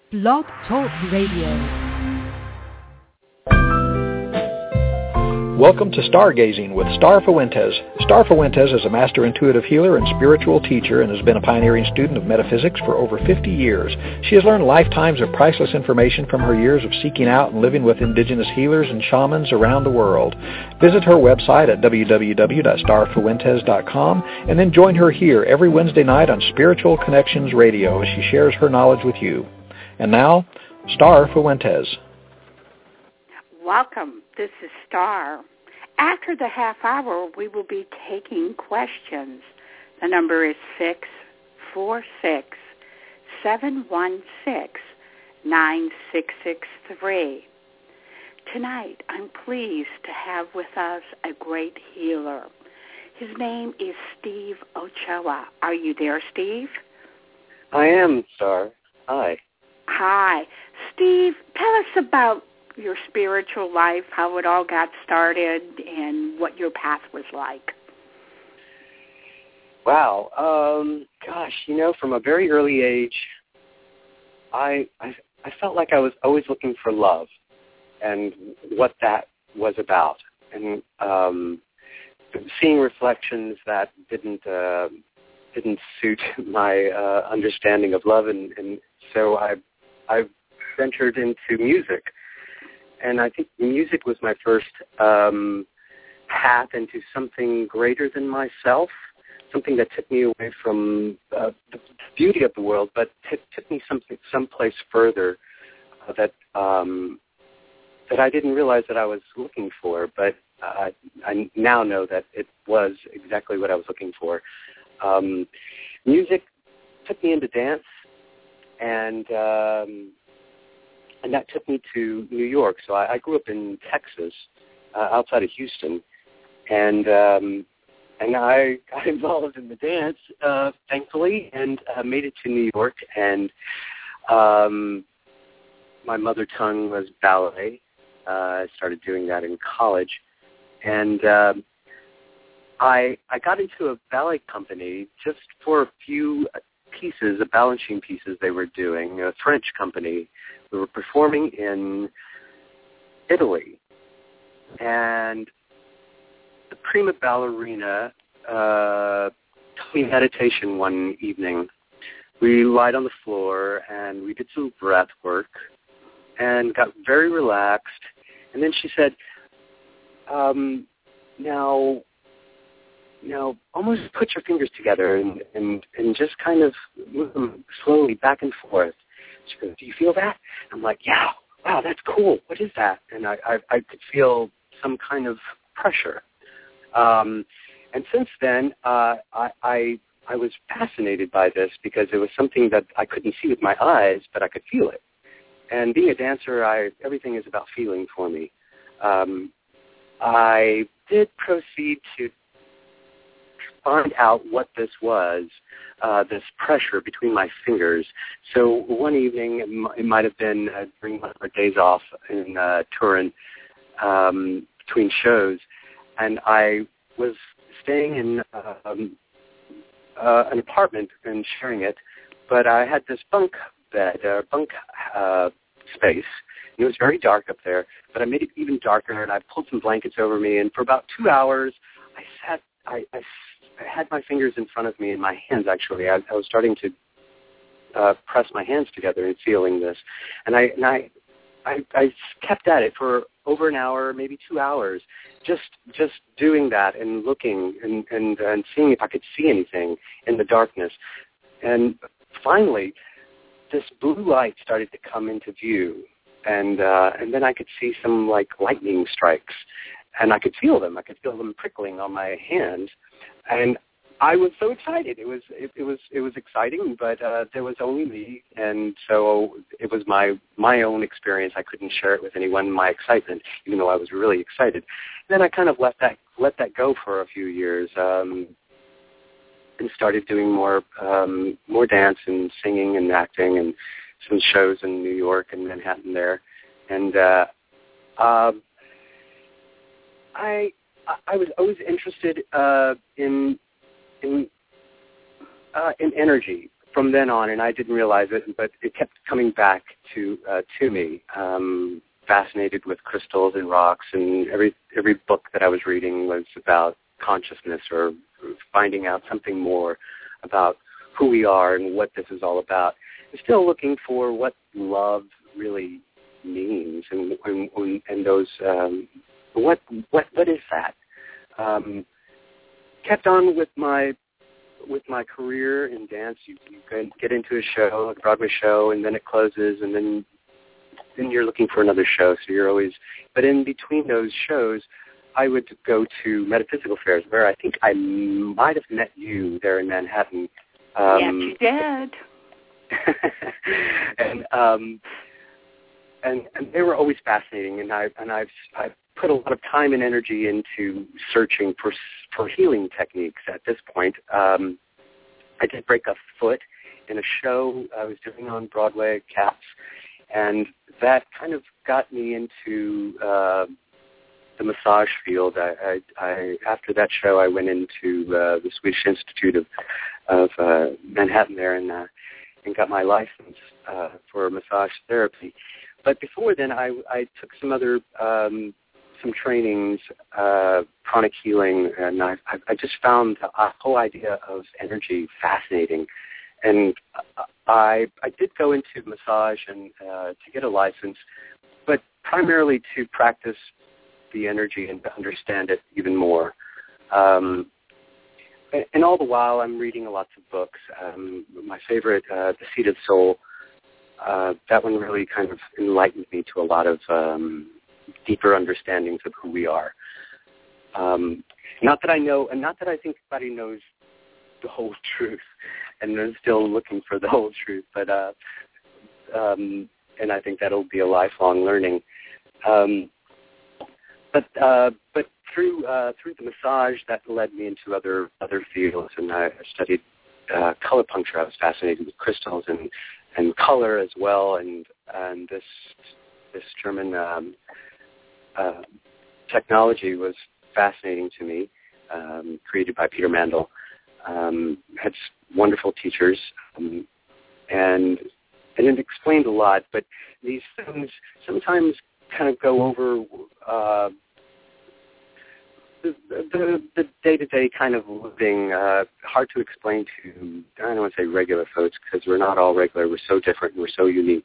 Blog Talk Radio. Welcome to Stargazing with Star Fuentes. Star Fuentes is a master intuitive healer and spiritual teacher and has been a pioneering student of metaphysics for over 50 years. She has learned lifetimes of priceless information from her years of seeking out and living with indigenous healers and shamans around the world. Visit her website at www.starfuentes.com and then join her here every Wednesday night on Spiritual Connections Radio as she shares her knowledge with you. And now, Star Fuentes. Welcome. This is Star. After the half hour, we will be taking questions. The number is 646-716-9663. Tonight, I'm pleased to have with us a great healer. His name is Steve Ochoa. Are you there, Steve? I am, Star. Hi. Hi. Steve, tell us about your spiritual life, how it all got started, and what your path was like. Wow. Gosh, from a very early age, I felt like I was always looking for love and what that was about. And seeing reflections that didn't suit my understanding of love, and so I ventured into music. And I think music was my first path into something greater than myself, something that took me away from the beauty of the world, but took me someplace further that I didn't realize that I was looking for. But I now know that it was exactly what I was looking for. Music took me into dance, and that took me to New York. So I grew up in Texas, outside of Houston, and I got involved in the dance, thankfully, and made it to New York. And my mother tongue was ballet. I started doing that in college, and I got into a ballet company just for a few pieces, balancing pieces they were doing, a French company. We were performing in Italy, and the prima ballerina taught me meditation one evening. We lied on the floor, and we did some breath work, and got very relaxed. And then she said, now, almost put your fingers together and just kind of move them slowly back and forth. She goes, do you feel that? I'm like, yeah, wow, that's cool. What is that? And I could feel some kind of pressure. And since then, I was fascinated by this because it was something that I couldn't see with my eyes, but I could feel it. And being a dancer, everything is about feeling for me. I did proceed to find out what this was, this pressure between my fingers. So one evening, it might have been during one of our days off in Turin, between shows, and I was staying in an apartment and sharing it, but I had this bunk space. It was very dark up there, but I made it even darker, and I pulled some blankets over me, and for about 2 hours, I had my fingers in front of me, and my hands, actually. I was starting to press my hands together and feeling this. And I kept at it for over an hour, maybe 2 hours, just doing that and looking and seeing if I could see anything in the darkness. And finally, this blue light started to come into view, and then I could see some like lightning strikes, and I could feel them. I could feel them prickling on my hand, and I was so excited. It was exciting, but there was only me, and so it was my own experience. I couldn't share it with anyone. My excitement, even though I was really excited. And then I kind of let that go for a few years, and started doing more dance and singing and acting and some shows in New York and Manhattan there, and I was always interested in energy, from then on, and I didn't realize it, but it kept coming back to me. Fascinated with crystals and rocks, and every book that I was reading was about consciousness or finding out something more about who we are and what this is all about. I'm still looking for what love really means and those what is that. Kept on with my career in dance. You get into a show, a Broadway show, and then it closes, and then you're looking for another show. So you're always, but in between those shows, I would go to metaphysical fairs where I think I might have met you there in Manhattan. Yes, you did. and they were always fascinating, and I've put a lot of time and energy into searching for healing techniques at this point. I did break a foot in a show I was doing on Broadway, Cats, and that kind of got me into the massage field. I after that show, I went into the Swedish Institute of Manhattan there and got my license for massage therapy. But before then, I took some other some trainings, pranic healing, and I just found the whole idea of energy fascinating. And I did go into massage and to get a license, but primarily to practice the energy and to understand it even more. And all the while, I'm reading lots of books. My favorite, The Seat of Soul, that one really kind of enlightened me to a lot of deeper understandings of who we are. Not that I know, and not that I think anybody knows the whole truth, and they're still looking for the whole truth, but and I think that'll be a lifelong learning. But through the massage, that led me into other fields, and I studied color puncture. I was fascinated with crystals and color as well, and this German technology was fascinating to me, created by Peter Mandel. Had wonderful teachers, and it explained a lot, but these things sometimes kind of go over the day-to-day kind of living, hard to explain to, I don't want to say regular folks, because we're not all regular. We're so different and we're so unique.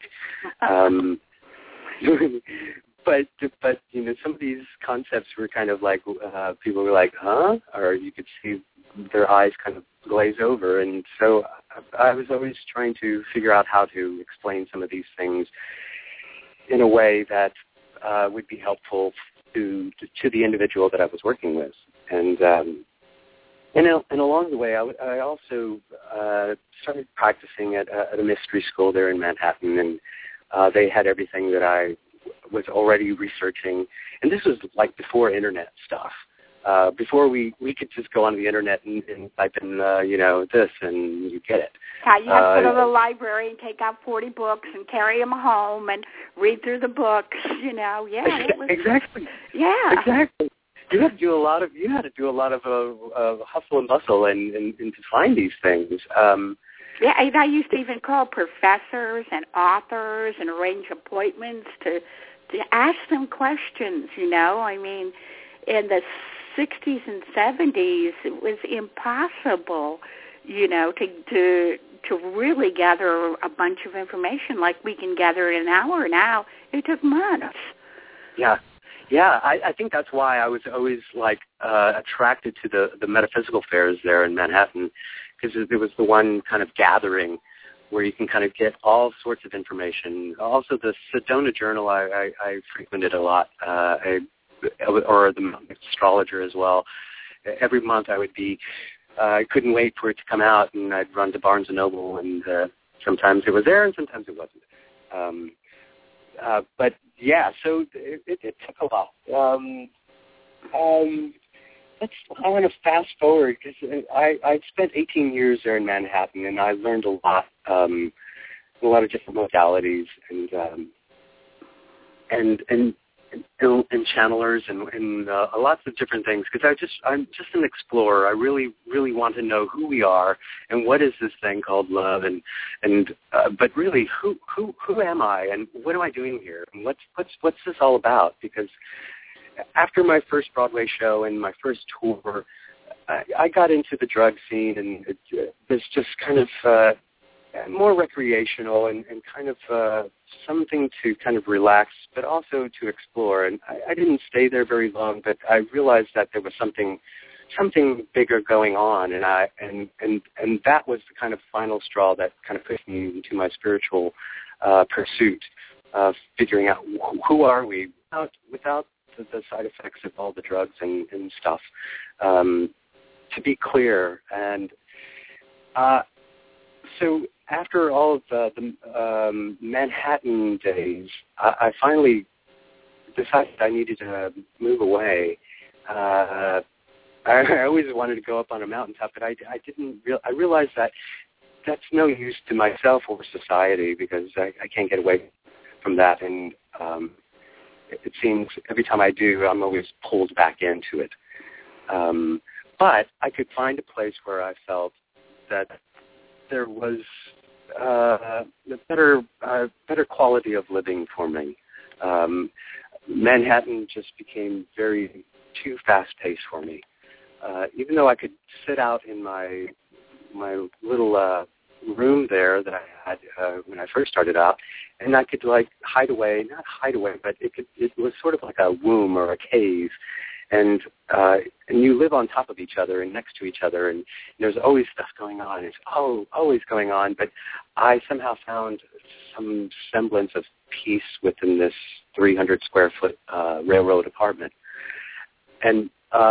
But you know, some of these concepts were kind of like, people were like, huh? Or you could see their eyes kind of glaze over. And so I was always trying to figure out how to explain some of these things in a way that would be helpful to the individual that I was working with. And along the way, I also started practicing at a mystery school there in Manhattan, and they had everything that I was already researching. And this was like before internet stuff. Before we could just go on the internet and type in, this, and you get it. Yeah, you have to go to the library and take out 40 books and carry them home and read through the books, Yeah. Exactly. Yeah. Exactly. You had to do a lot of hustle and bustle and to find these things. Yeah, and I used to even call professors and authors and arrange appointments to ask them questions, I mean, in the 60s and 70s, it was impossible, to really gather a bunch of information like we can gather in an hour now. It took months. Yeah. Yeah, I think that's why I was always attracted to the metaphysical fairs there in Manhattan, because it was the one kind of gathering where you can kind of get all sorts of information. Also, the Sedona Journal I frequented a lot, or the Astrologer as well. Every month I couldn't wait for it to come out, and I'd run to Barnes & Noble, and sometimes it was there and sometimes it wasn't. But yeah, so it took a while. I want to fast forward because I spent 18 years there in Manhattan, and I learned a lot of different modalities, and and channelers and lots of different things, because I'm just an explorer. I really, really want to know who we are and what is this thing called love, but really, who am I and what am I doing here and what's this all about? Because after my first Broadway show and my first tour, I got into the drug scene, and it was just kind of more recreational and kind of something to kind of relax, but also to explore. And I didn't stay there very long, but I realized that there was something bigger going on, and that was the kind of final straw that kind of pushed me into my spiritual pursuit of figuring out who are we without the side effects of all the drugs and stuff. To be clear, and so after all of the Manhattan days, I finally decided I needed to move away. I always wanted to go up on a mountaintop, but I realized that that's no use to myself or society, because I can't get away from that, and it seems every time I do, I'm always pulled back into it. But I could find a place where I felt that there was a better quality of living for me. Manhattan just became too fast-paced for me. Even though I could sit out in my little room there that I had when I first started out, and I could not hide away, but it was sort of like a womb or a cave. And you live on top of each other and next to each other, and there's always stuff going on. It's always going on. But I somehow found some semblance of peace within this 300 square foot railroad apartment. And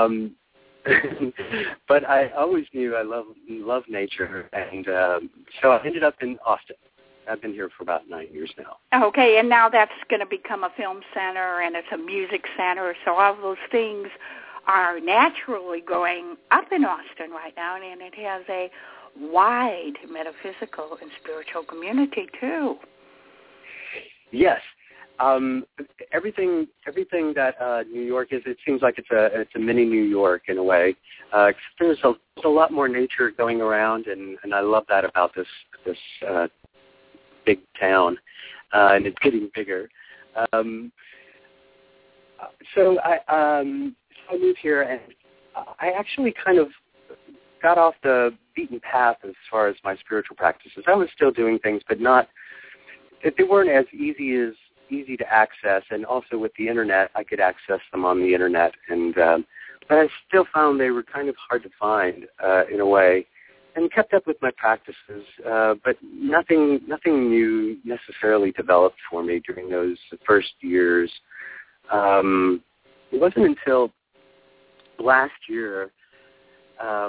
but I always knew I love nature, and so I ended up in Austin. I've been here for about 9 years now. Okay, and now that's going to become a film center, and it's a music center, so all those things are naturally going up in Austin right now, and it has a wide metaphysical and spiritual community, too. Yes. Everything that New York is, it seems like it's a mini New York in a way. There's a lot more nature going around, and I love that about this big town, and it's getting bigger. So I moved here, and I actually kind of got off the beaten path as far as my spiritual practices. I was still doing things, but they weren't as easy to access, and also with the internet, I could access them on the internet, and but I still found they were kind of hard to find in a way, and kept up with my practices, but nothing new necessarily developed for me during those first years. It wasn't until last year I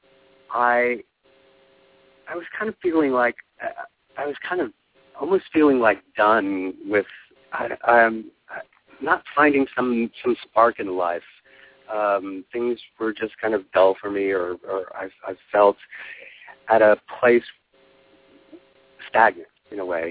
was kind of feeling like almost feeling like done with. I'm not finding some spark in life. Things were just kind of dull for me, or I felt at a place stagnant in a way.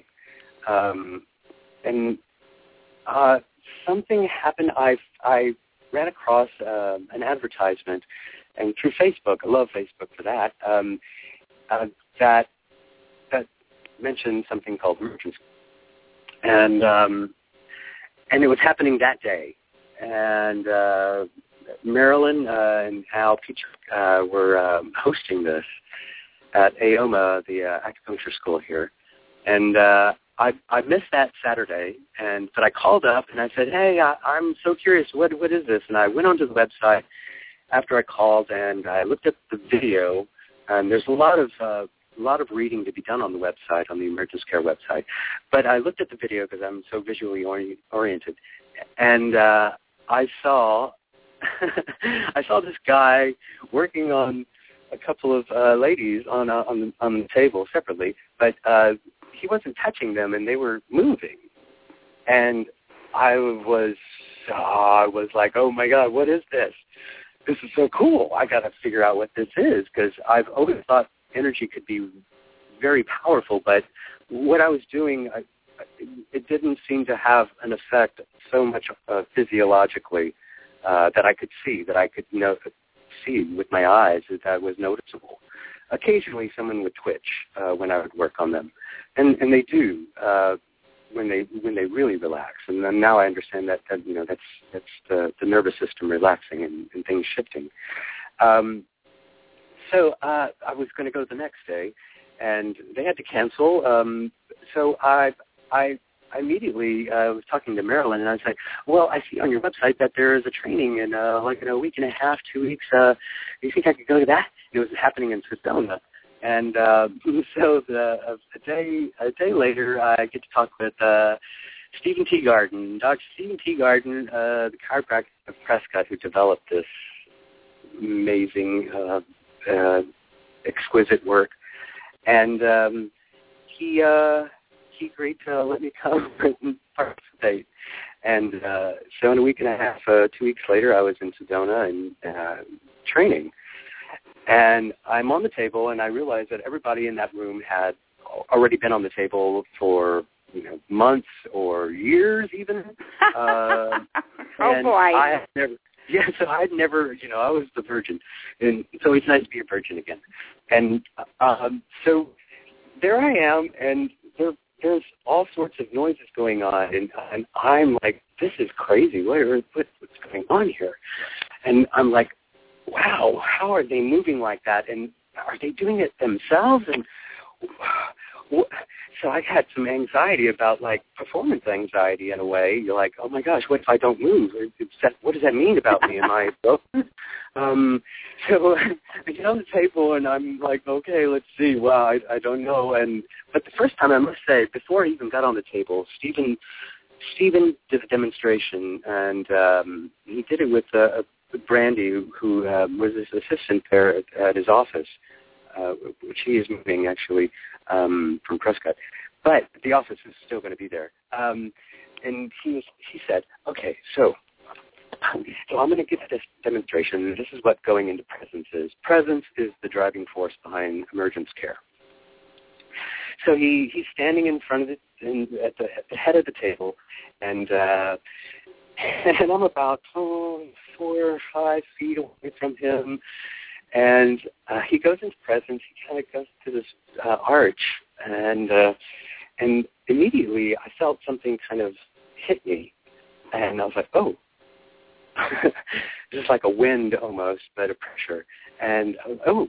And something happened. I ran across an advertisement, and through Facebook, I love Facebook for that, that mentioned something called Merchant School. And it was happening that day. And Marilyn and Al Petrie were hosting this at AOMA, the acupuncture school here. And I missed that Saturday, but I called up and I said, hey, I'm so curious, what is this? And I went onto the website after I called, and I looked at the video, and there's a lot of reading to be done on the website, on the Emergence Care website. But I looked at the video because I'm so visually oriented, and I saw this guy working on a couple of ladies on the table separately, but he wasn't touching them, and they were moving. And I was like, oh my God, what is this? This is so cool. I got to figure out what this is, because I've always thought energy could be very powerful, but what I was doing, it didn't seem to have an effect so much physiologically that I could see, see with my eyes, that was noticeable. Occasionally, someone would twitch when I would work on them, and they do when they really relax. And then now I understand that that's the nervous system relaxing and things shifting. So I was going to go the next day, and they had to cancel. So I immediately was talking to Marilyn, and I was like, well, I see on your website that there is a training in like in a week and a half, 2 weeks. Do you think I could go to that? It was happening in Sedona. And so a day later, I get to talk with Stephen Teagarden, Dr. Stephen Teagarden, the chiropractor of Prescott, who developed this amazing, exquisite work. And he agreed to let me come and participate. And so in a week and a half, 2 weeks later, I was in Sedona and training. And I'm on the table, and I realized that everybody in that room had already been on the table for months or years even. Oh, boy. So I'd never, I was the virgin. And it's always nice to be a virgin again. And so there I am, and there's all sorts of noises going on, and I'm like, this is crazy. What's going on here? And I'm like, wow, how are they moving like that? And are they doing it themselves? And so I had some anxiety about, like, performance anxiety in a way. You're like, oh, my gosh, what if I don't move? What does that mean about me? Am I broken? So I get on the table, and I'm like, okay, let's see. Wow, I don't know. But the first time, I must say, before I even got on the table, Stephen did a demonstration, and he did it with Brandy, who was his assistant there at his office, which he is moving, actually, from Prescott. But the office is still going to be there. And he said, okay, so I'm going to give this demonstration, and this is what going into presence is. Presence is the driving force behind emergence care. So he's standing in front of it, at the head of the table, and I'm about 4 or 5 feet away from him, and he goes into presence. He kind of goes to this arch, and immediately I felt something kind of hit me, and I was like, oh, just like a wind almost, but a pressure, and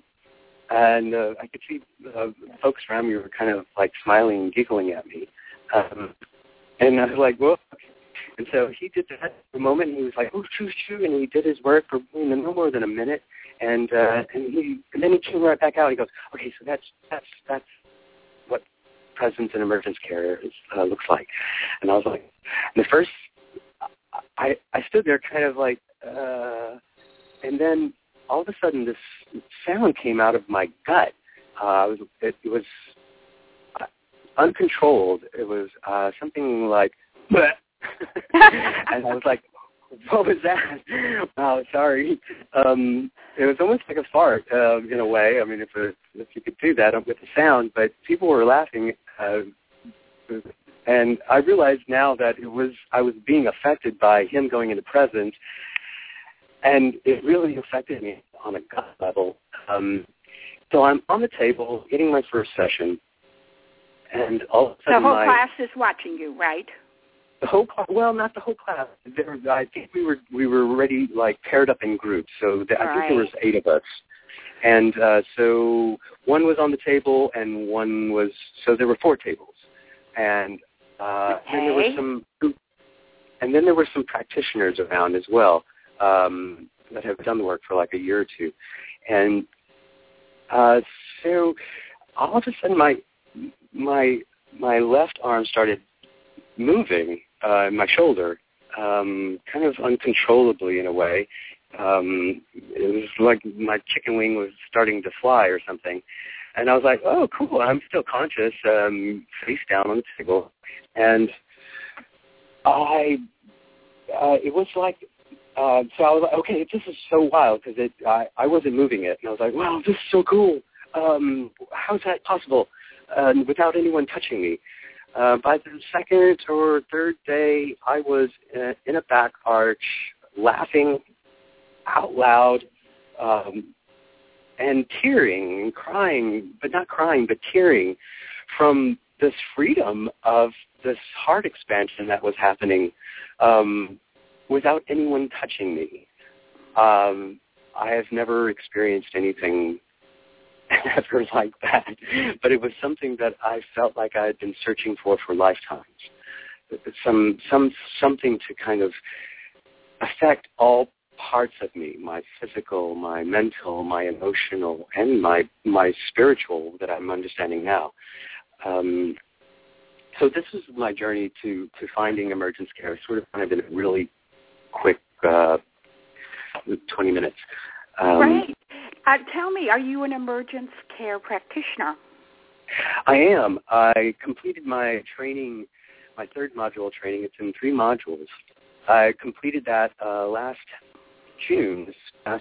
I could see folks around me were kind of like smiling and giggling at me, and I was like, whoa. And so he did that for a moment, and he was like, oh, shoo, and he did his work for no more than a minute, and then he came right back out. He goes, okay, so that's what presence and emergence care looks like. And I was like, and at first, I stood there kind of like, and then all of a sudden this sound came out of my gut. It was uncontrolled. It was something like, bleh. And I was like, what was that? Oh, sorry. It was almost like a fart in a way. I mean, if you could do that with the sound, but people were laughing. And I realized now that I was being affected by him going into presence, and it really affected me on a gut level. So I'm on the table getting my first session, and all of a sudden the whole class is watching you, right? The whole class, well, not the whole class. I think we were already like paired up in groups. So I think there was 8 of us, and so one was on the table, and there were 4 tables, and then there were some practitioners around as well that have done the work for like a year or 2, and so all of a sudden my left arm started moving, my shoulder, kind of uncontrollably in a way. It was like my chicken wing was starting to fly or something. And I was like, oh, cool, I'm still conscious, face down on the table. And it was like, so I was like, okay, this is so wild, because I wasn't moving it. And I was like, wow, this is so cool. How is that possible without anyone touching me? By the second or third day, I was in a back arch, laughing out loud, and tearing and crying, but not crying, but tearing from this freedom of this heart expansion that was happening without anyone touching me. I have never experienced anything ever like that, but it was something that I felt like I had been searching for lifetimes. Something to kind of affect all parts of me, my physical, my mental, my emotional, and my spiritual that I'm understanding now. So this is my journey to finding emergence care, sort of kind of in a really quick 20 minutes. Right. Tell me, are you an emergence care practitioner? I am. I completed my training, my third module training. It's in 3 modules. I completed that last June of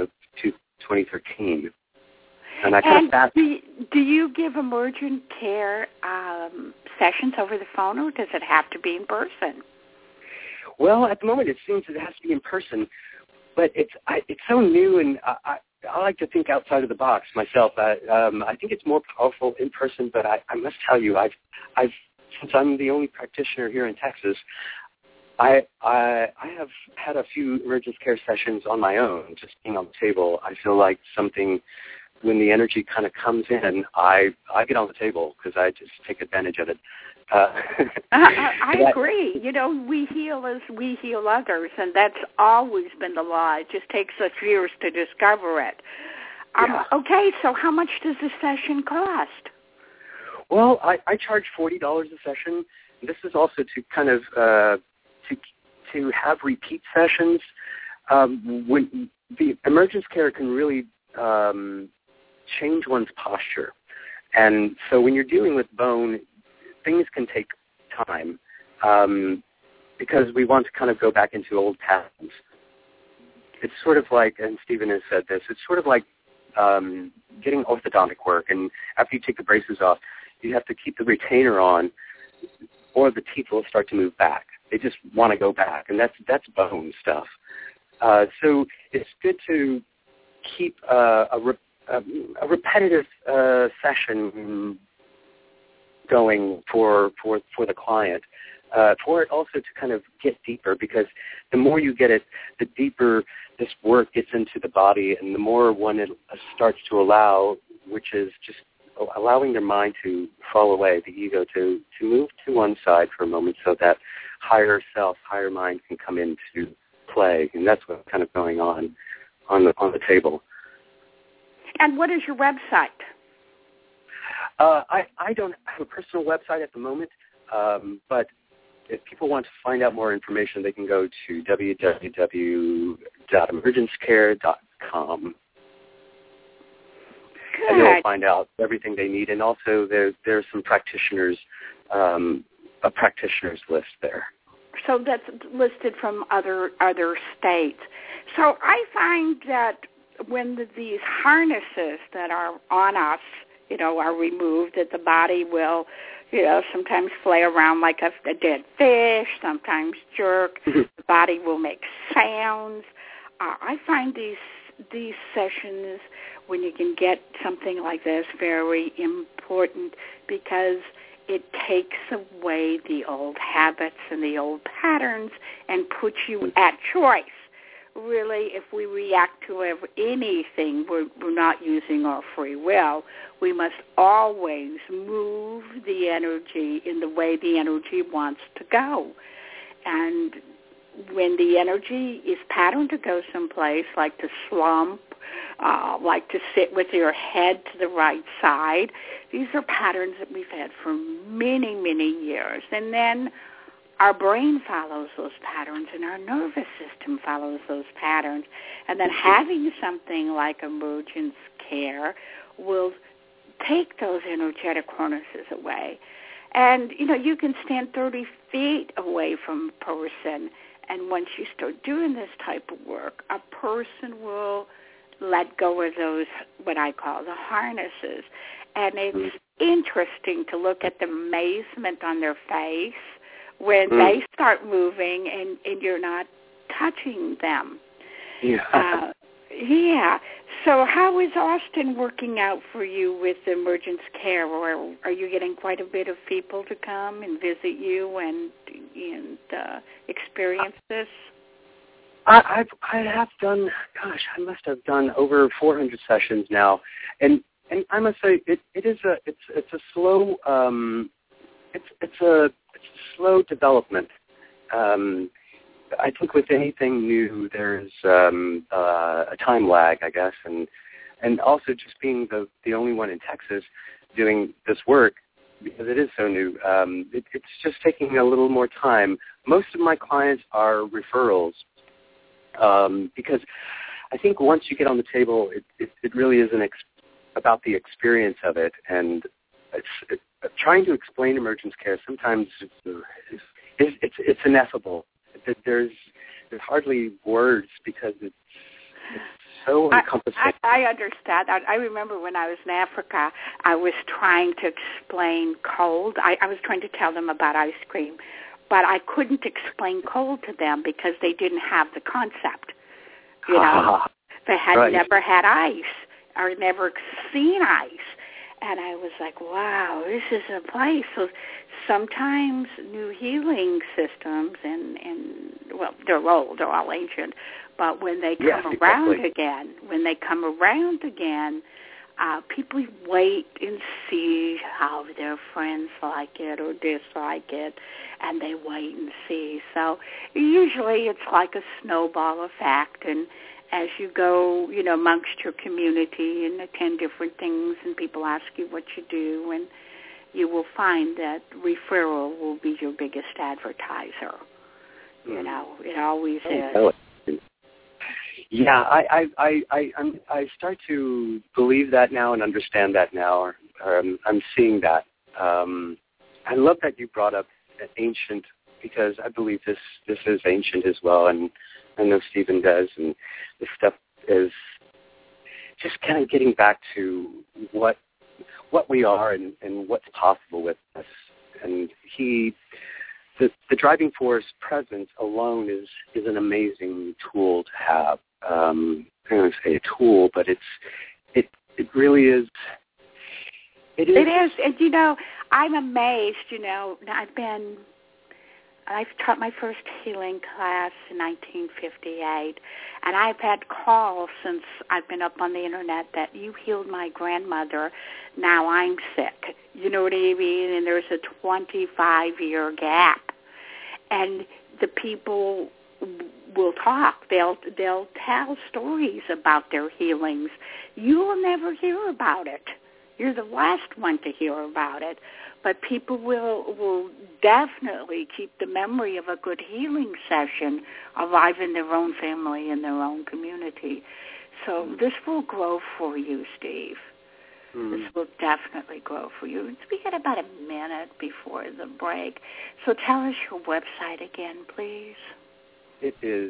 2013. And I kind of do you give emergent care sessions over the phone, or does it have to be in person? Well, at the moment it seems it has to be in person, but it's so new, and I like to think outside of the box myself. I think it's more powerful in person, but I must tell you, I've since I'm the only practitioner here in Texas, I have had a few emergence care sessions on my own, just being on the table. I feel like something, when the energy kind of comes in, I get on the table because I just take advantage of it. I agree. You know, we heal as we heal others, and that's always been the law. It just takes us years to discover it. Okay, so how much does a session cost? Well, I charge $40 a session. This is also to kind of to have repeat sessions. When the emergence care can really change one's posture, and so when you're dealing with bone, things can take time because we want to kind of go back into old patterns. It's sort of like, and Stephen has said this, it's sort of like getting orthodontic work, and after you take the braces off, you have to keep the retainer on, or the teeth will start to move back. They just want to go back, and that's bone stuff. So it's good to keep a repetitive session going for the client, for it also to kind of get deeper, because the more you get it, the deeper this work gets into the body, and the more one it starts to allow, which is just allowing their mind to fall away, the ego to move to one side for a moment, so that higher self, higher mind can come into play, and that's what's kind of going on the table. And what is your website? I don't have a personal website at the moment, but if people want to find out more information, they can go to www.emergencecare.com. Good. And they'll find out everything they need. And also there's some practitioners, a practitioners list there. So that's listed from other states. So I find that when these harnesses that are on us, are removed, that the body will, sometimes flay around like a dead fish, sometimes jerk. The body will make sounds. I find these sessions, when you can get something like this, very important, because it takes away the old habits and the old patterns and puts you at choice. Really, if we react to anything, we're not using our free will. We must always move the energy in the way the energy wants to go. And when the energy is patterned to go someplace, like to slump, like to sit with your head to the right side, these are patterns that we've had for many, many years. And then our brain follows those patterns, and our nervous system follows those patterns. And then having something like emergence care will take those energetic harnesses away. And, you can stand 30 feet away from a person, and once you start doing this type of work, a person will let go of those, what I call the harnesses. And it's interesting to look at the amazement on their face when they start moving and you're not touching them. Yeah. Yeah. So how is Austin working out for you with emergency care? Or are you getting quite a bit of people to come and visit you and experience this? I have done, I must have done over 400 sessions now, and I must say it's a slow it's a slow development. I think with anything new, there's a time lag, I guess, and also just being the only one in Texas doing this work, because it is so new, it's just taking a little more time. Most of my clients are referrals, because I think once you get on the table, it really is about the experience of it, and trying to explain emergency care sometimes it's ineffable. There's hardly words because it's so encompassing. I understand. I remember when I was in Africa, I was trying to explain cold. I was trying to tell them about ice cream, but I couldn't explain cold to them because they didn't have the concept. You know, they had never had ice or never seen ice. And I was like, wow, this is a place. So sometimes new healing systems, and well, they're old, they're all ancient, but when they come around again, people wait and see how their friends like it or dislike it, and they wait and see. So usually it's like a snowball effect, and as you go, amongst your community and attend different things and people ask you what you do, and you will find that referral will be your biggest advertiser. It always is. Yeah, I start to believe that now and understand that now. I'm seeing that. I love that you brought up ancient, because I believe this is ancient as well, and I know Stephen does, and this stuff is just kind of getting back to what we are and what's possible with us. And the driving force presence alone is an amazing tool to have. I'm going to say a tool, but it really is. It is, and I'm amazed. I've taught my first healing class in 1958, and I've had calls since I've been up on the internet that you healed my grandmother, now I'm sick. You know what I mean? And there's a 25-year gap. And the people will talk. They'll tell stories about their healings. You will never hear about it. You're the last one to hear about it. But people will definitely keep the memory of a good healing session alive in their own family and their own community. So this will grow for you, Steve. This will definitely grow for you. We got about a minute before the break. So tell us your website again, please. It is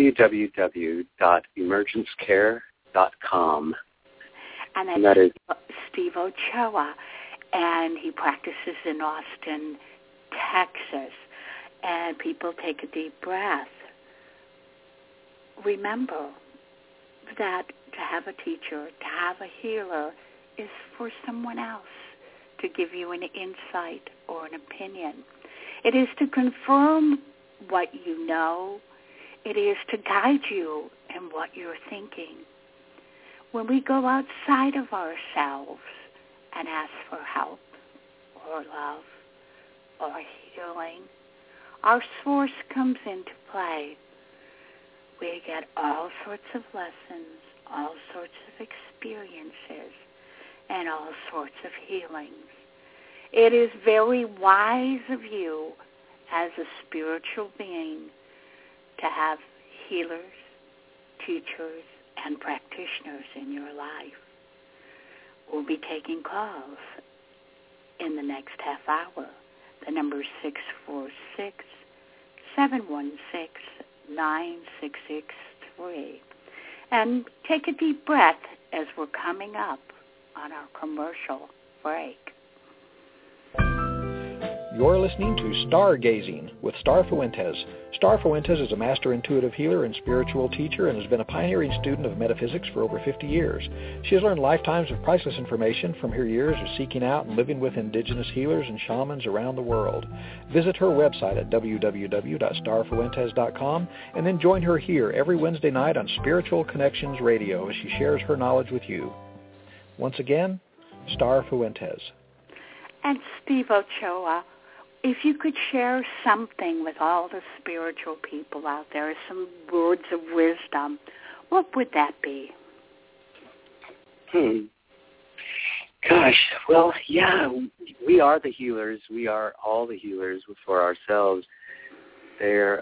www.emergencecare.com. And that is Steve Ochoa. And he practices in Austin, Texas. And people take a deep breath. Remember that to have a teacher, to have a healer, is for someone else to give you an insight or an opinion. It is to confirm what you know. It is to guide you in what you're thinking. When we go outside of ourselves and ask for help or love or healing, our source comes into play. We get all sorts of lessons, all sorts of experiences, and all sorts of healings. It is very wise of you as a spiritual being to have healers, teachers, and practitioners in your life. We'll be taking calls in the next half hour. The number is 646-716-9663. And take a deep breath as we're coming up on our commercial break. You're listening to Stargazing with Star Fuentes. Star Fuentes is a master intuitive healer and spiritual teacher and has been a pioneering student of metaphysics for over 50 years. She has learned lifetimes of priceless information from her years of seeking out and living with indigenous healers and shamans around the world. Visit her website at www.starfuentes.com and then join her here every Wednesday night on Spiritual Connections Radio as she shares her knowledge with you. Once again, Star Fuentes. And Steve Ochoa, if you could share something with all the spiritual people out there, some words of wisdom, what would that be? Gosh, well, yeah, we are the healers. We are all the healers for ourselves. There's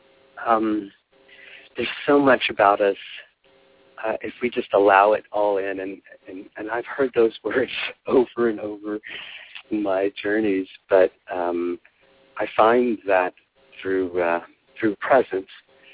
so much about us if we just allow it all in. And I've heard those words over and over in my journeys, but I find that through presence,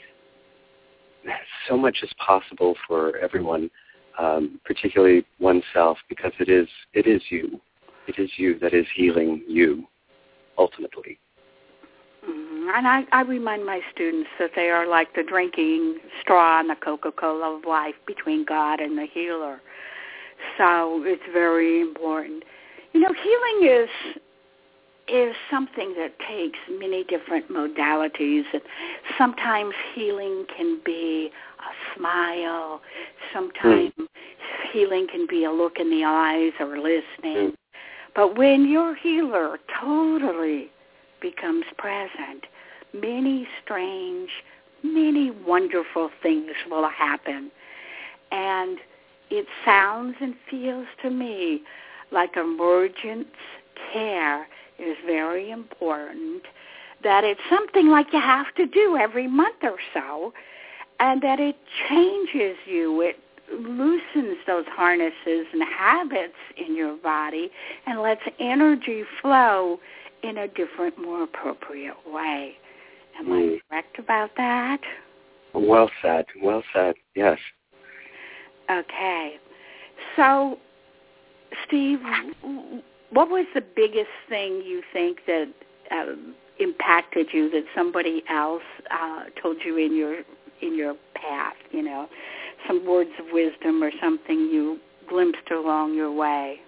so much is possible for everyone, particularly oneself, because it is you. It is you that is healing you, ultimately. And I remind my students that they are like the drinking straw in the Coca-Cola of life between God and the healer. So it's very important. You know, healing is something that takes many different modalities. And sometimes healing can be a smile. Sometimes healing can be a look in the eyes or listening. But when your healer totally becomes present, many strange, many wonderful things will happen. And it sounds and feels to me like emergent care is very important, that it's something like you have to do every month or so, and that it changes you. It loosens those harnesses and habits in your body and lets energy flow in a different, more appropriate way. Am I correct about that? Well said, yes. Okay. So, Steve, what was the biggest thing you think that impacted you that somebody else told you in your path? You know, some words of wisdom or something you glimpsed along your way.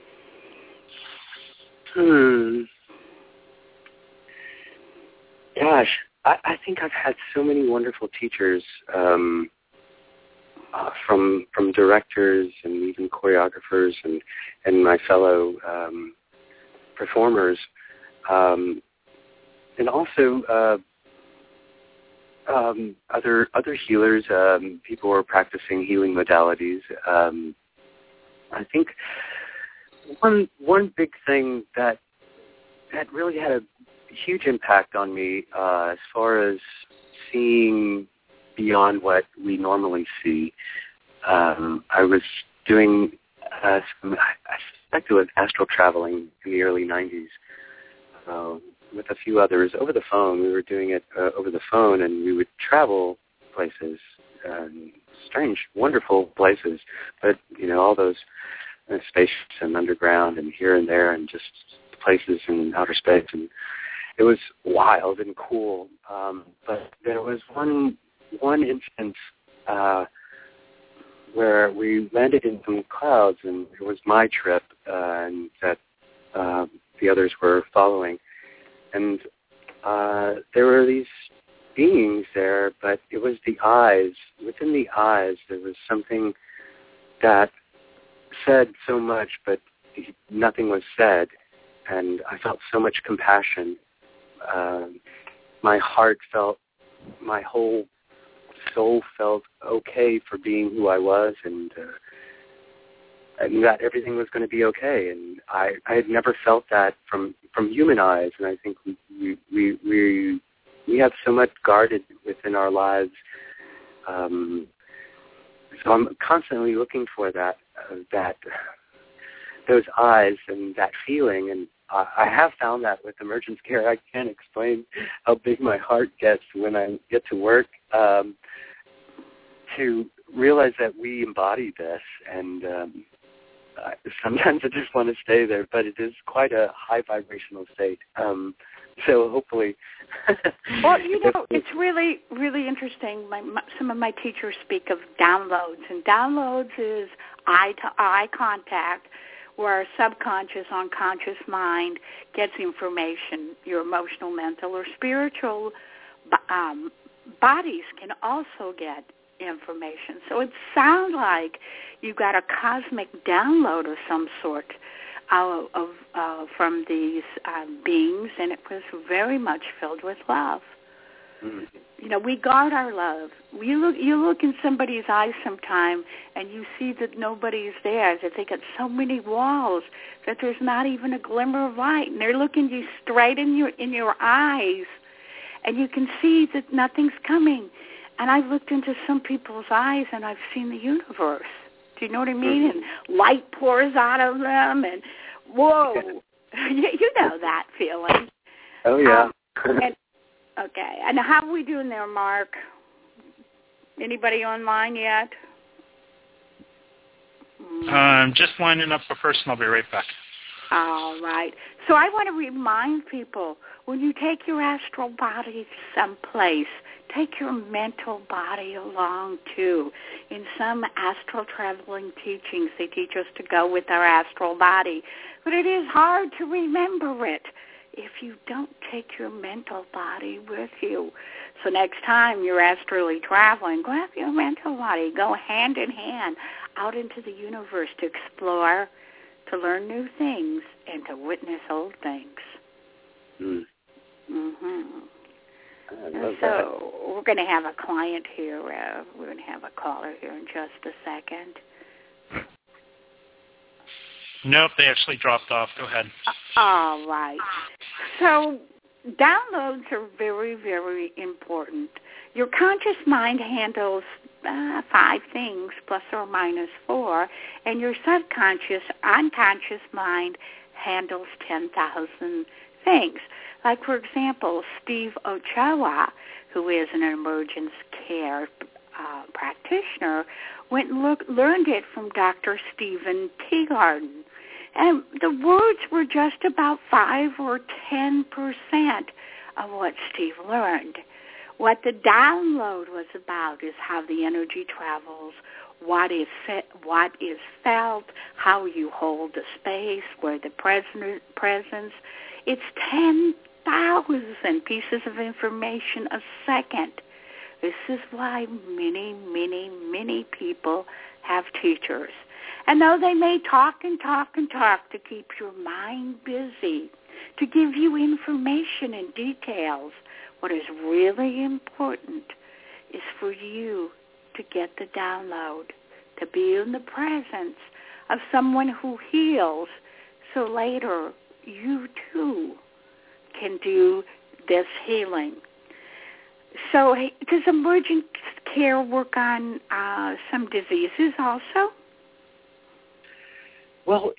Gosh, I think I've had so many wonderful teachers. From directors and even choreographers and my fellow performers, and also other healers, people who are practicing healing modalities. I think one big thing that really had a huge impact on me as far as seeing beyond what we normally see. I was doing I suspect it was astral traveling in the early 90s with a few others over the phone. We were doing it over the phone, and we would travel places, strange, wonderful places, but, you know, all those spaceships and underground and here and there and just places in outer space. And it was wild and cool. But there was one instance where we landed in some clouds, and it was my trip, and that the others were following. And there were these beings there, but it was the eyes. Within the eyes, there was something that said so much, but nothing was said. And I felt so much compassion. My heart felt, my whole soul felt okay for being who I was, and that everything was going to be okay. And I had never felt that from human eyes, and I think we have so much guarded within our lives. So I'm constantly looking for that those eyes and that feeling, and I have found that with emergence care. I can't explain how big my heart gets when I get to work, to realize that we embody this, and sometimes I just want to stay there, but it is quite a high vibrational state. So hopefully. Well, it's really, really interesting. Some of my teachers speak of downloads, and downloads is eye-to-eye contact, where our subconscious, unconscious mind gets information. Your emotional, mental, or spiritual bodies can also get information. So it sounds like you got a cosmic download of some sort from these beings, and it was very much filled with love. Mm-hmm. We guard our love. You look in somebody's eyes sometime, and you see that nobody's there, that they got so many walls that there's not even a glimmer of light, and they're looking you straight in your eyes, and you can see that nothing's coming. And I've looked into some people's eyes, and I've seen the universe. Do you know what I mean? Mm-hmm. And light pours out of them, and whoa, you know that feeling. Oh, yeah. Okay. And how are we doing there, Mark? Anybody online yet? I'm just lining up a person. I'll be right back. All right. So I want to remind people, when you take your astral body someplace, take your mental body along, too. In some astral traveling teachings, they teach us to go with our astral body. But it is hard to remember it if you don't take your mental body with you. So next time you're astrally traveling, grab your mental body. Go hand in hand out into the universe to explore, to learn new things, and to witness old things. Mm. Mm-hmm. I love so that. We're going to have a client here. We're going to have a caller here in just a second. Nope, they actually dropped off. Go ahead. All right. So downloads are very, very important. Your conscious mind handles 5 things, plus or minus 4, and your subconscious, unconscious mind handles 10,000 things. Like, for example, Steve Ochoa, who is an emergence care practitioner, went and learned it from Dr. Stephen Teagarden. And the words were just about 5 or 10% of what Steve learned. What the download was about is how the energy travels, what is felt, how you hold the space, where the presence. It's 10,000 pieces of information a second. This is why many, many, many people have teachers. And though they may talk and talk and talk to keep your mind busy, to give you information and details, what is really important is for you to get the download, to be in the presence of someone who heals, so later you too can do this healing. So does emergent care work on some diseases also? Well,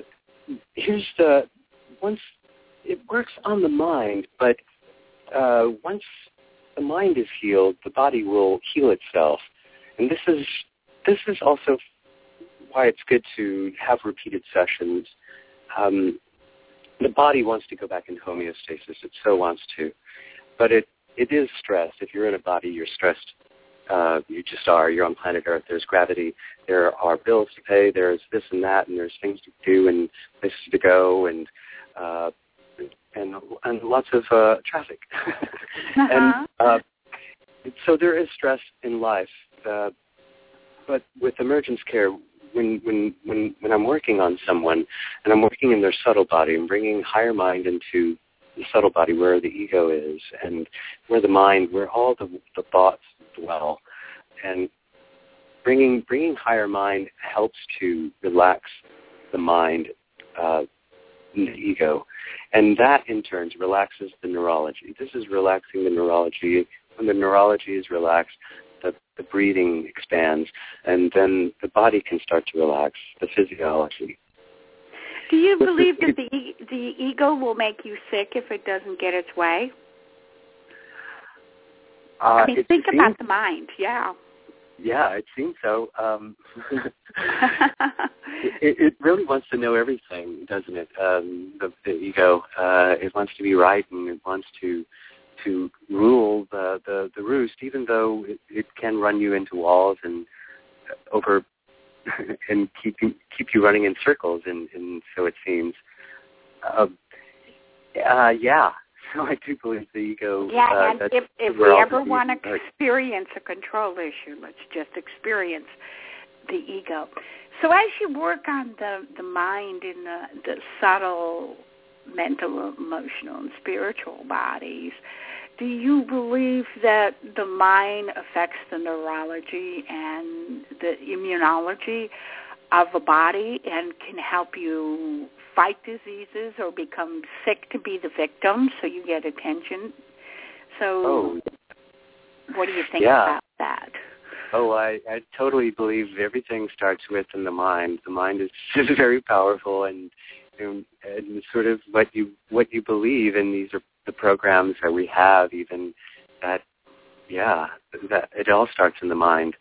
once it works on the mind, but once the mind is healed, the body will heal itself. And this is also why it's good to have repeated sessions. The body wants to go back into homeostasis. It so wants to. But it is stress. If you're in a body, you're stressed. You just are. You're on planet Earth. There's gravity. There are bills to pay. There's this and that, and there's things to do and places to go, and lots of traffic. Uh-huh. And so there is stress in life. But with emergence care, when I'm working on someone and I'm working in their subtle body and bringing higher mind into the subtle body where the ego is and where the mind, where all the thoughts dwell, and bringing higher mind helps to relax the mind, the ego, and that in turn relaxes the neurology. This is relaxing the neurology. When the neurology is relaxed, the breathing expands, and then the body can start to relax, the physiology. Do you believe that the ego will make you sick if it doesn't get its way? I mean, think about the mind, yeah. Yeah, it seems so. It really wants to know everything, doesn't it? The ego, it wants to be right, and it wants to rule the roost, even though it can run you into walls and over and keep you running in circles, and so it seems. Yeah. So I do believe the ego. Yeah, and if we ever want to experience a control issue, let's just experience the ego. So as you work on the mind in the subtle mental, emotional, and spiritual bodies, do you believe that the mind affects the neurology and the immunology of a body and can help you fight diseases or become sick to be the victim so you get attention? So what do you think about that? Oh, I totally believe everything starts within the mind. The mind is very powerful, and sort of what you believe, and these are the programs that we have, even that it all starts in the mind.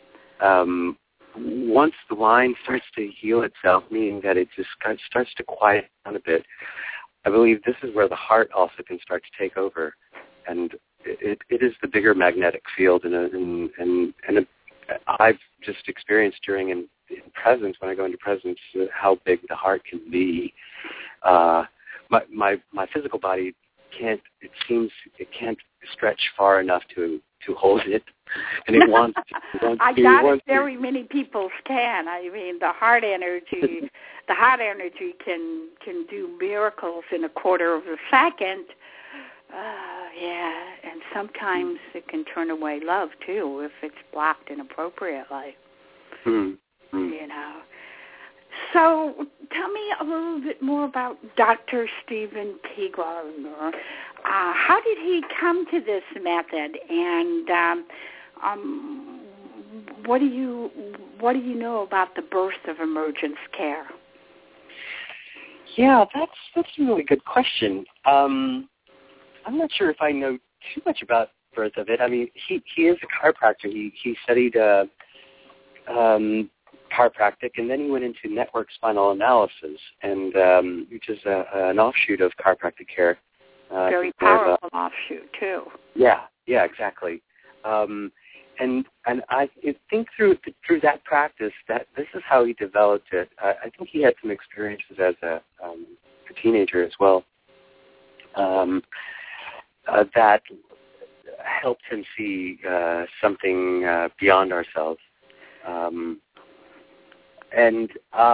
Once the mind starts to heal itself, meaning that it just starts to quiet down a bit, I believe this is where the heart also can start to take over, and it is the bigger magnetic field, and I've just experienced during in presence, when I go into presence, how big the heart can be. My physical body can't stretch far enough to hold it, and it wants to. I got it. Very many people can. I mean, the heart energy can do miracles in a quarter of a second. And sometimes it can turn away love too if it's blocked inappropriately. You know. So tell me a little bit more about Dr. Stephen T. Gardner. How did he come to this method, and what do you know about the birth of emergence care? Yeah, that's a really good question. I'm not sure if I know too much about birth of it. I mean, he is a chiropractor. He studied chiropractic, and then he went into network spinal analysis, and which is an offshoot of chiropractic care. Very powerful offshoot too. Yeah, exactly. And I think through that practice, that this is how he developed it. I think he had some experiences as a teenager as well. That helped him see something beyond ourselves. And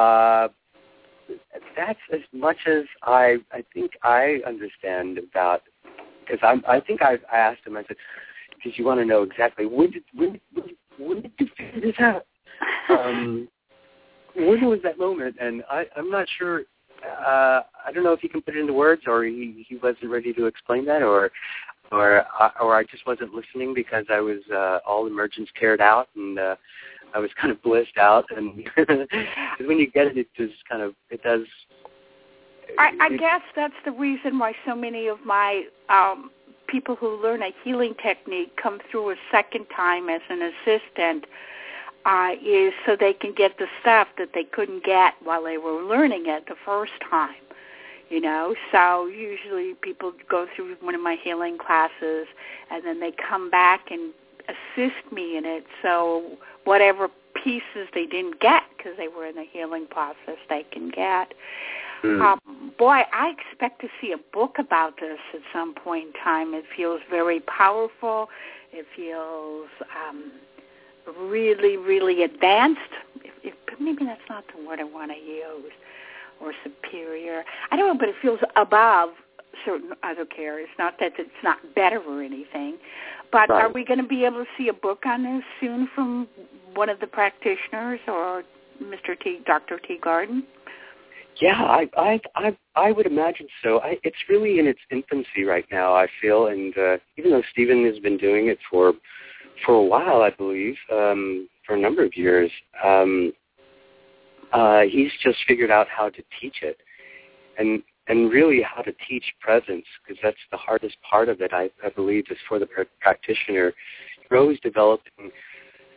that's as much as I think I understand about, because I think I asked him, I said, because you want to know exactly when did you figure this out? When was that moment? And I'm not sure. I don't know if he can put it into words, or he wasn't ready to explain that, or I just wasn't listening because I was all emergence cared out, and I was kind of blissed out. And when you get it, it does. I guess that's the reason why so many of my people who learn a healing technique come through a second time as an assistant, is so they can get the stuff that they couldn't get while they were learning it the first time. You know, so usually people go through one of my healing classes and then they come back and assist me in it. So whatever pieces they didn't get because they were in the healing process, they can get. Boy, I expect to see a book about this at some point in time. It feels very powerful. It feels really, really advanced. Maybe that's not the word I want to use. Or superior. I don't know, but it feels above certain other care. It's not that it's not better or anything. But Are we going to be able to see a book on this soon from one of the practitioners or Dr. T. Garden? Yeah, I would imagine so. It's really in its infancy right now, I feel, and even though Stephen has been doing it for a while, I believe, for a number of years, he's just figured out how to teach it, and really how to teach presence, because that's the hardest part of it, I believe, is for the practitioner. You're always developing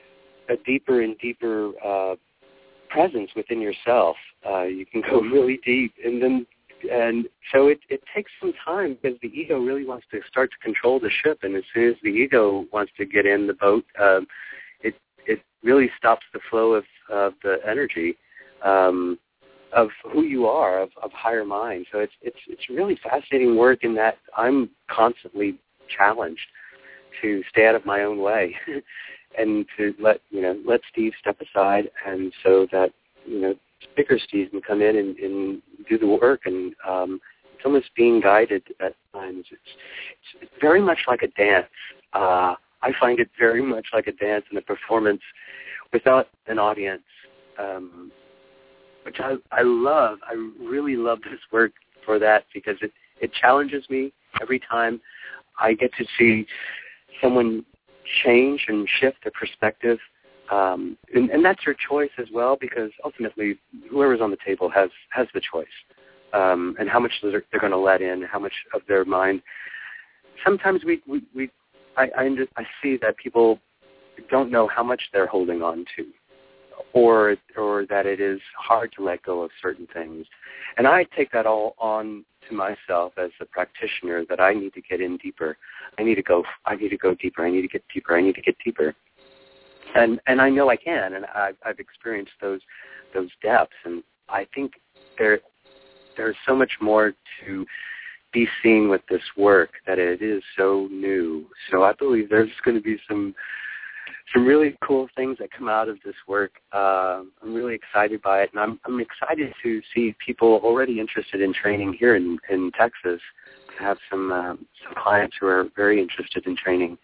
a deeper and deeper presence within yourself. You can go really deep, and so it takes some time because the ego really wants to start to control the ship, and as soon as the ego wants to get in the boat, it really stops the flow of the energy of who you are, of higher mind. So it's really fascinating work in that I'm constantly challenged to stay out of my own way and to let Steve step aside, and so that bigger Steve can come in and do the work. And it's almost being guided at times. It's very much like a dance. I find it very much like a dance and a performance without an audience, which I love. I really love this work for that, because it challenges me every time I get to see someone change and shift their perspective. And that's their choice as well, because ultimately whoever's on the table has the choice, and how much they're going to let in, how much of their mind. Sometimes I see that people don't know how much they're holding on to, or that it is hard to let go of certain things. And I take that all on to myself as a practitioner, that I need to get in deeper. I need to go deeper. I need to get deeper. I need to get deeper. And I know I can, and I've experienced those depths, and I think there's so much more to be seen with this work, that it is so new. So I believe there's going to be some really cool things that come out of this work. I'm really excited by it, and I'm excited to see people already interested in training here in Texas. I have some clients who are very interested in training.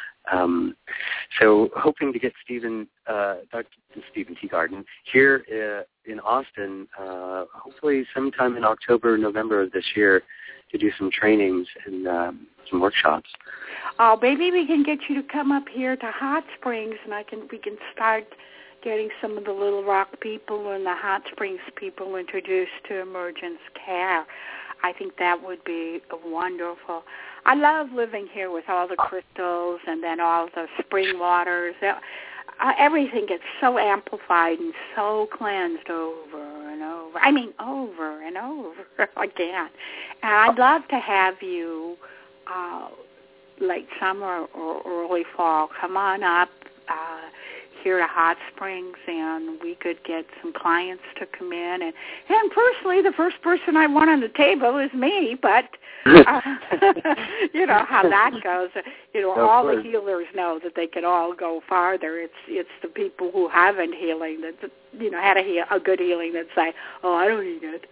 So hoping to get Dr. Stephen Teagarden here in Austin, hopefully sometime in October, November of this year, to do some trainings and some workshops. Oh, maybe we can get you to come up here to Hot Springs, and we can start getting some of the Little Rock people and the Hot Springs people introduced to Emergence Care. I think that would be wonderful. I love living here with all the crystals and then all the spring waters. Everything gets so amplified and so cleansed over and over. I mean, over and over again. And I'd love to have you late summer or early fall. Come on up here to Hot Springs, and we could get some clients to come in. And personally, the first person I want on the table is me, but you know how that goes. All the healers know that they can all go farther. It's the people who haven't healing that had a good healing that say, "Oh, I don't need it,"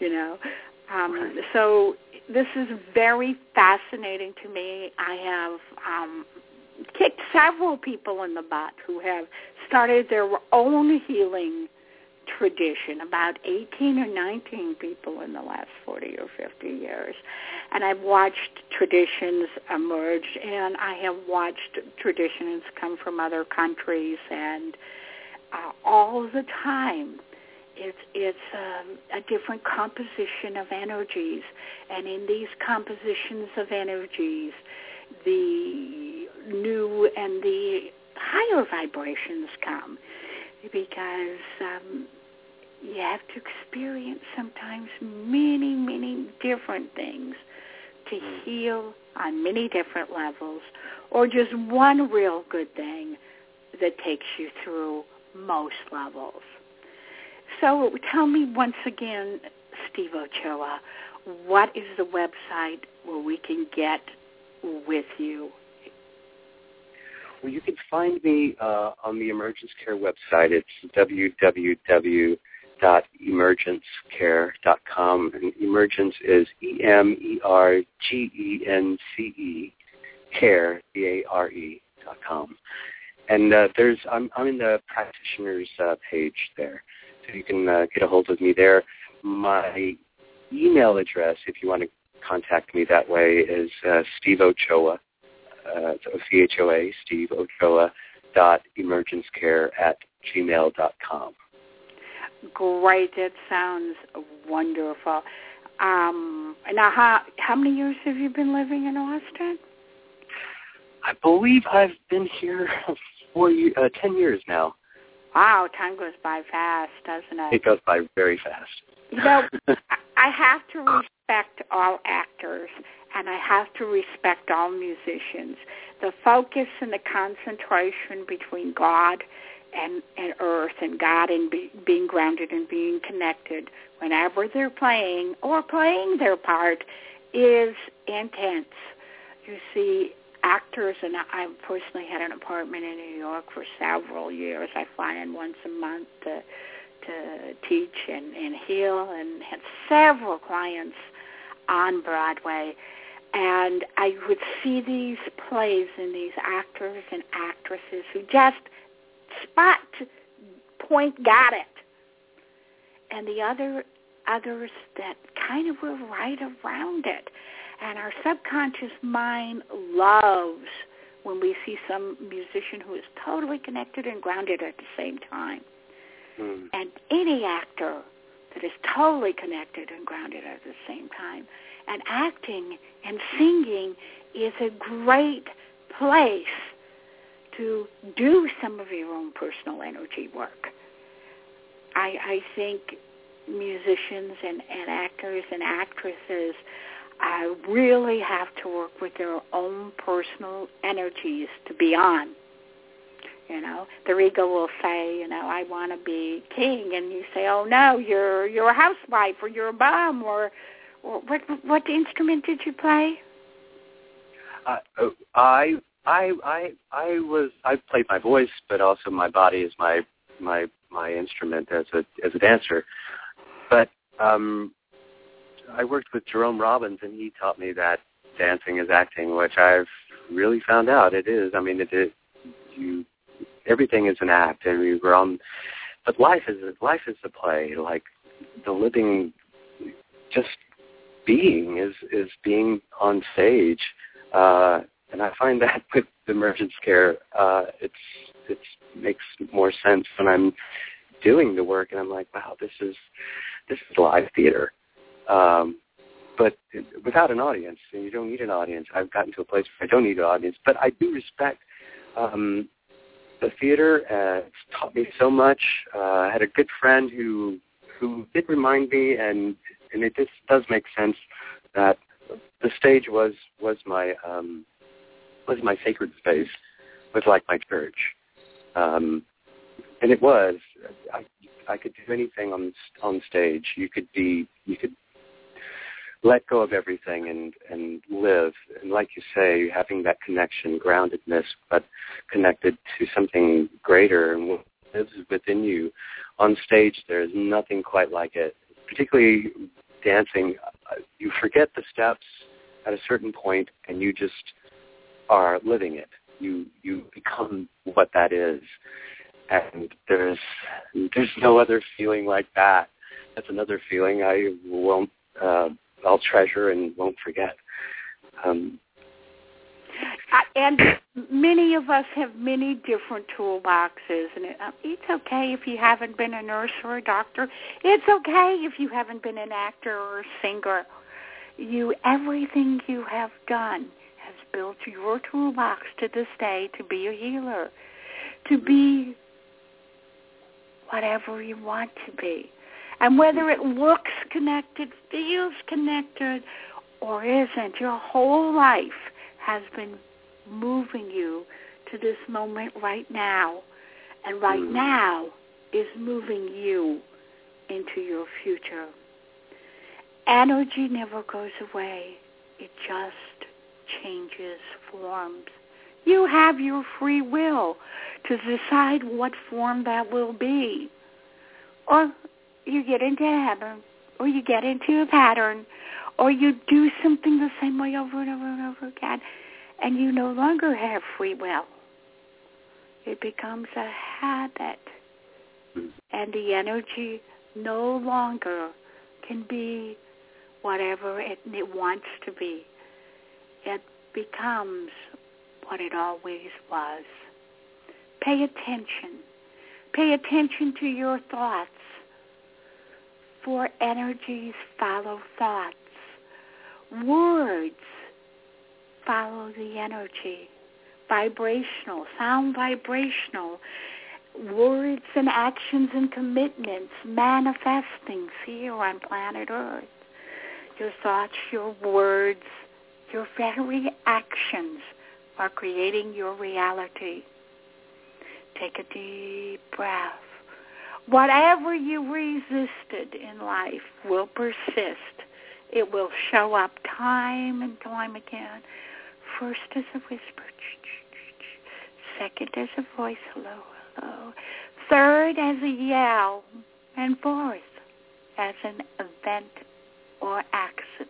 So this is very fascinating to me. I have kicked several people in the butt who have started their own healing tradition, about 18 or 19 people in the last 40 or 50 years. And I've watched traditions emerge, and I have watched traditions come from other countries, and all the time it's a different composition of energies. And in these compositions of energies, the new and the higher vibrations come, because you have to experience sometimes many, many different things to heal on many different levels, or just one real good thing that takes you through most levels. So tell me once again, Steve Ochoa, what is the website where we can get with you? Well, you can find me on the Emergence Care website. It's www.emergencecare.com. And Emergence is EMERGENCE, care, CARE.com. And I'm in the practitioners page there, so you can get a hold of me there. My email address, if you want to contact me that way, is Steve Ochoa. CHOA, Steve Ochoa, .emergencecare@gmail.com. Great. That sounds wonderful. Now, how many years have you been living in Austin? I believe I've been here 10 years now. Wow, time goes by fast, doesn't it? It goes by very fast. You know, I have to respect all actors, and I have to respect all musicians. The focus and the concentration between God and earth, and God and being grounded and being connected whenever they're playing or playing their part is intense. You see, actors, and I personally had an apartment in New York for several years. I fly in once a month to teach and heal, and had several clients on Broadway. And I would see these plays and these actors and actresses who just spot, point, got it. And the others that kind of were right around it. And our subconscious mind loves when we see some musician who is totally connected and grounded at the same time. Mm. And any actor that is totally connected and grounded at the same time. And acting and singing is a great place to do some of your own personal energy work. I think musicians and actors and actresses really have to work with their own personal energies to be on. You know, their ego will say, you know, I want to be king, and you say, oh no, you're a housewife, or you're a bum, or what instrument did you play? I played my voice, but also my body is my instrument as a dancer. But I worked with Jerome Robbins, and he taught me that dancing is acting, which I've really found out it is. I mean, everything is an act, and but life is a play. Like the living, just being is being on stage, and I find that with emergence care, it makes more sense when I'm doing the work, and I'm like, wow, this is live theater. But without an audience, and you don't need an audience. I've gotten to a place where I don't need an audience, but I do respect the theater. It's taught me so much. I had a good friend who did remind me, and it just does make sense that the stage was my sacred space, was like my church, and it was. I could do anything on stage. You could let go of everything and live. And like you say, having that connection, groundedness, but connected to something greater and what lives within you. On stage, there's nothing quite like it. Particularly dancing, you forget the steps at a certain point, and you just are living it. You become what that is. And there's no other feeling like that. That's another feeling I'll treasure and won't forget. And many of us have many different toolboxes, and it's okay if you haven't been a nurse or a doctor. It's okay if you haven't been an actor or a singer. Everything you have done has built your toolbox to this day to be a healer, to be whatever you want to be. And whether it looks connected, feels connected, or isn't, your whole life has been moving you to this moment right now. And right now is moving you into your future. Energy never goes away. It just changes forms. You have your free will to decide what form that will be. Or you get into a habit, or you get into a pattern, or you do something the same way over and over and over again, and you no longer have free will. It becomes a habit, and the energy no longer can be whatever it wants to be. It becomes what it always was. Pay attention. Pay attention to your thoughts. For energies follow thoughts. Words follow the energy. vibrational, sound vibrational, words and actions and commitments, manifesting here on planet Earth. Your thoughts, your words, your very actions are creating your reality. Take a deep breath. Whatever you resisted in life will persist. It will show up time and time again. First as a whisper, second as a voice, hello, hello. Third as a yell, and fourth as an event or accident.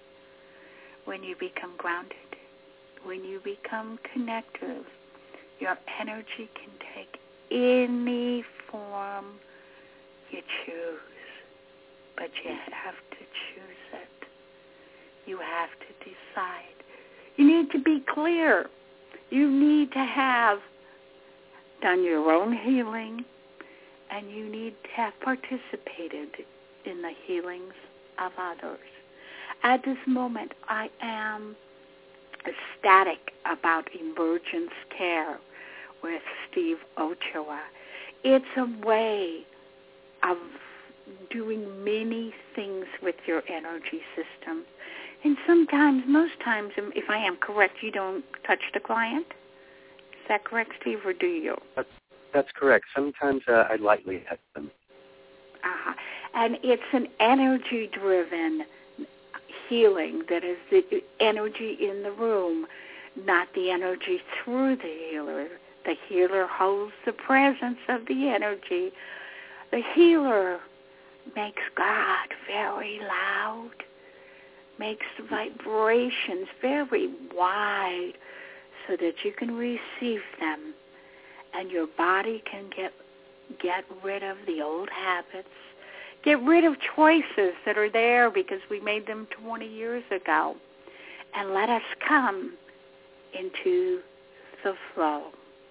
When you become grounded, when you become connective, your energy can take any form you choose, but you have to choose it. You have to decide. You need to be clear. You need to have done your own healing, and you need to have participated in the healings of others. At this moment, I am ecstatic about emergence care with Steve Ochoa. It's a way of doing many things with your energy system. And sometimes, most times, if I am correct, you don't touch the client? Is that correct, Steve, or do you? That's correct. Sometimes I lightly touch them. Uh-huh. And it's an energy-driven healing that is the energy in the room, not the energy through the healer. The healer holds the presence of the energy. The healer makes God very loud, makes the vibrations very wide so that you can receive them, and your body can get rid of the old habits, get rid of choices that are there because we made them 20 years ago, and let us come into the flow.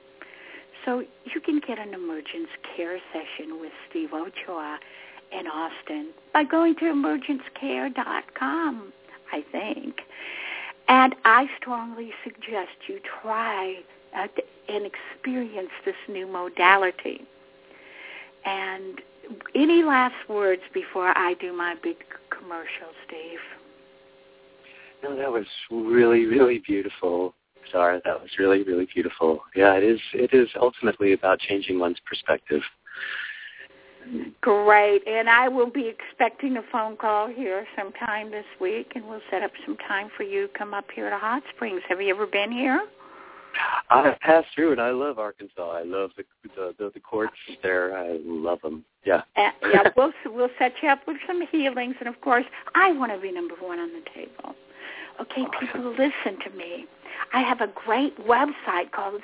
So you can get an emergence care session with Steve Ochoa in Austin by going to emergencecare.com, I think. And I strongly suggest you try and experience this new modality. And any last words before I do my big commercial, Steve? No, that was really, really beautiful, Sarah. That was really, really beautiful. Yeah, it is ultimately about changing one's perspective. Great. And I will be expecting a phone call here sometime this week, and we'll set up some time for you to come up here to Hot Springs. Have you ever been here? I've passed through, and I love Arkansas. I love the courts there. I love them. Yeah. Yeah, we'll set you up with some healings, and of course, I want to be number one on the table. Okay, people, listen to me. I have a great website called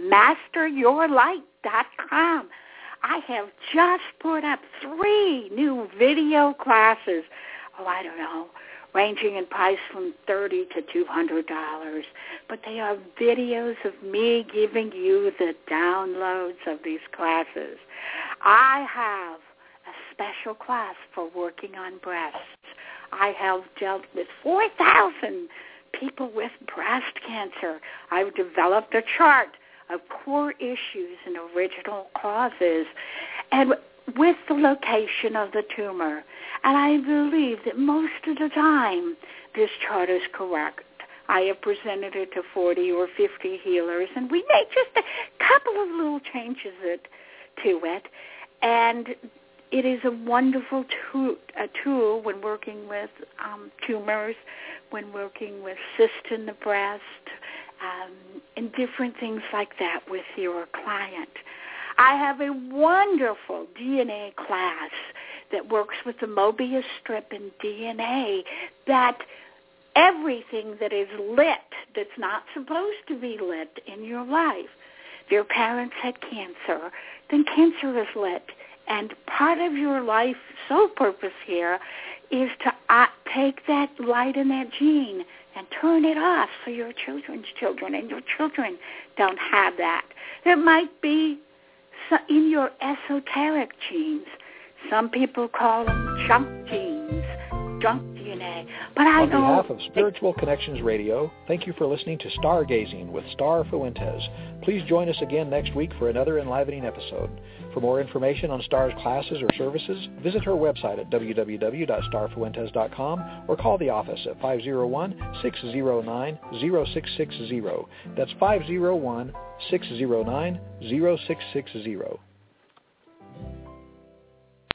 MasterYourLight.com. I have just put up 3 new video classes. I don't know, ranging in price from $30 to $200. But they are videos of me giving you the downloads of these classes. I have a special class for working on breasts. I have dealt with 4,000 people with breast cancer. I've developed a chart of core issues and original causes, and with the location of the tumor. And I believe that most of the time this chart is correct. I have presented it to 40 or 50 healers, and we made just a couple of little changes to it. And it is a wonderful tool when working with tumors, when working with cysts in the breast, and different things like that with your client. I have a wonderful DNA class that works with the Mobius strip and DNA, that everything that is lit that's not supposed to be lit in your life. If your parents had cancer, then cancer is lit. And part of your life soul purpose here is to take that light and that gene and turn it off so your children's children and your children don't have that. There might be in your esoteric genes. Some people call them junk genes. junk DNA. But I know... On behalf of Spiritual Connections Radio, thank you for listening to Stargazing with Star Fuentes. Please join us again next week for another enlivening episode. For more information on Star's classes or services, visit her website at www.starfuentes.com or call the office at 501-609-0660. That's 501-609-0660.